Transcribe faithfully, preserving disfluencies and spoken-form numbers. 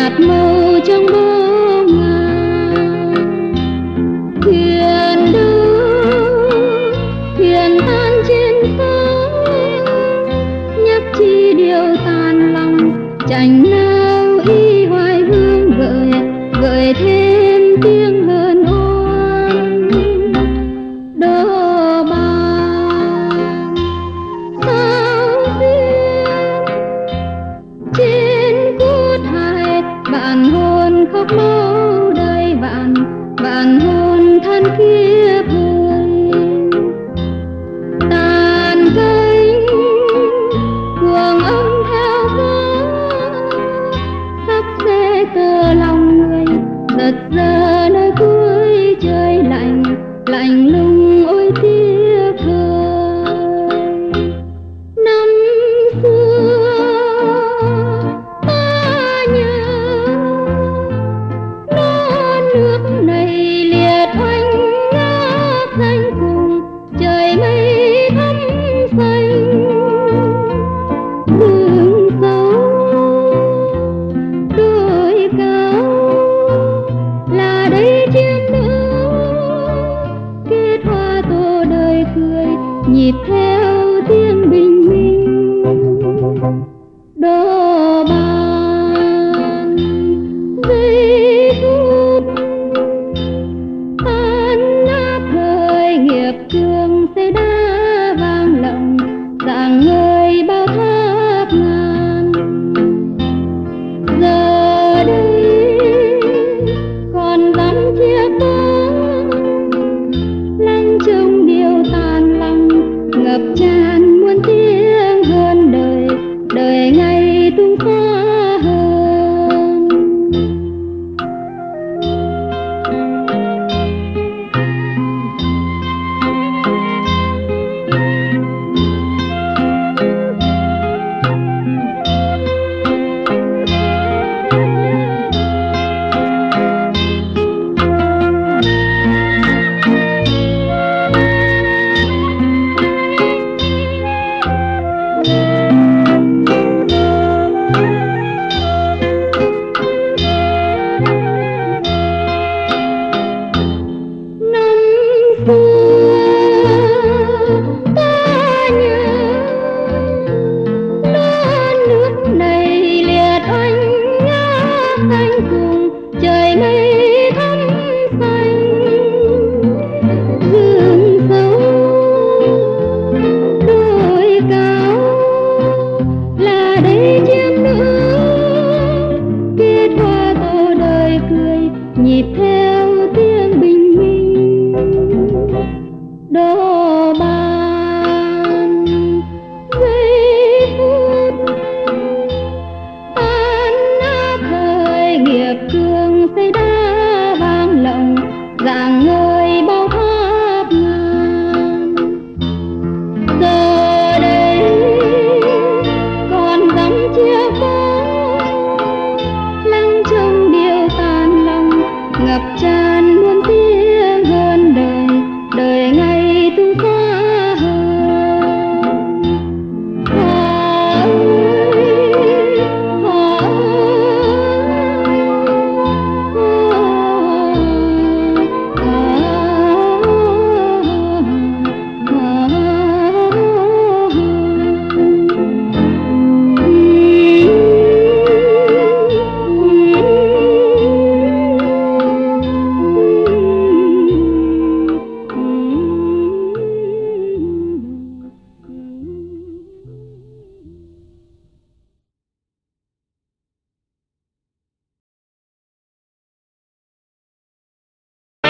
nhạt màu trong bóng ngàn. Thuyền đâu thuyền tan trên sóng, nhắc chi điều tàn lòng chành nào y hoài hương gợi gợi thêm tiếng hờn oan. Đó bàn sao duyên trên cốt hài, bạn hồn khóc máu đầy vạn bạn hồn than kia vơi. Tàn cánh cuồng âm theo gió, sắp xê tơ lòng người giật giờ nơi cuối trời lạnh lạnh lùng ôi tiếc thời. Năm xưa ta nhớ non nước này liệt oanh ngát danh cùng trời mây thắm xanh. Đường sâu đồi cao là đây chiêm nữ, kết hoa tô đời cười nhịp theo tiếng bình minh. Đó bàn giây phút tan nát thời nghiệp trường xây đá vang lộng dạng người bao tháp ngàn. Giờ đây còn dám chia bóng lăng trông điều tàn lòng ngập tràn muôn tiếng hơn đời đời ngày tung xa hơn. Trời mây thắm xanh, rừng sâu đồi cao là đây chiêm nữ, kết hoa tô đời cười nhịp theo tiếng bình minh. Đó bàn giây phút tan nát thời nghiệp cương xây đá vang lộng dạng người bao tháp ngàn. Giờ đây còn dám chia bóng lăng trông điều tàn lòng ngập tràn muôn tiếng hơn đời đời ngày tung xa.